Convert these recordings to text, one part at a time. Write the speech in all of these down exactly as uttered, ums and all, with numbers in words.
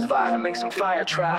fire, make some fire try.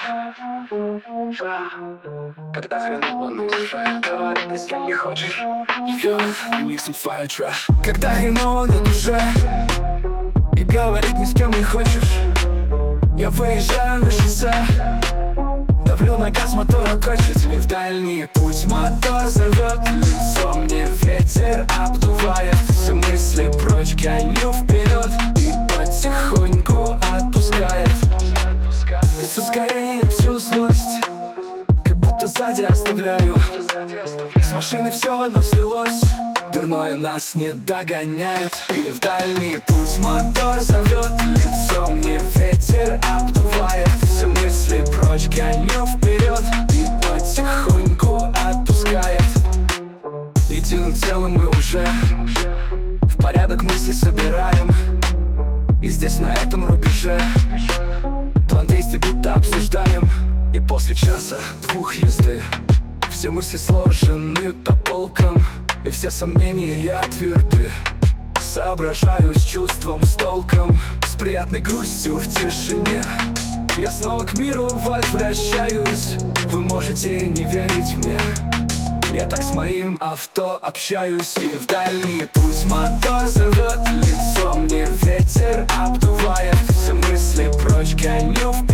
Когда хреново на душе, говорить ни с кем не хочешь. Make some fire try. Когда хреново на душе и говорить ни с кем не хочешь, я выезжаю на шоссе, давлю на газ, мотор окончит. И в дальний путь мотор зовет, лицо мне ветер обдувает. Все мысли прочь, гоню вперед и потихоньку отпускает. Несу скорее всю злость, как будто сзади оставляю. С машины все одно слилось, дурное нас не догоняет. И в дальний путь мотор зовет, лицо мне ветер обдувает. Все мысли прочь, гоню вперед и потихоньку отпускает. Единым целым мы уже в порядок мысли собираем. И здесь на этом рубеже план действий будто обсуждаем. И после часа двух езды все мысли сложены по полкам, и все сомнения я тверды. Соображаю с чувством, с толком, с приятной грустью в тишине. Я снова к миру возвращаюсь, вы можете не верить мне. Я так с моим авто общаюсь. И в дальний путь мотор зовет, лицо мне ветер обдувает. Все мысли прочь, гоню вперед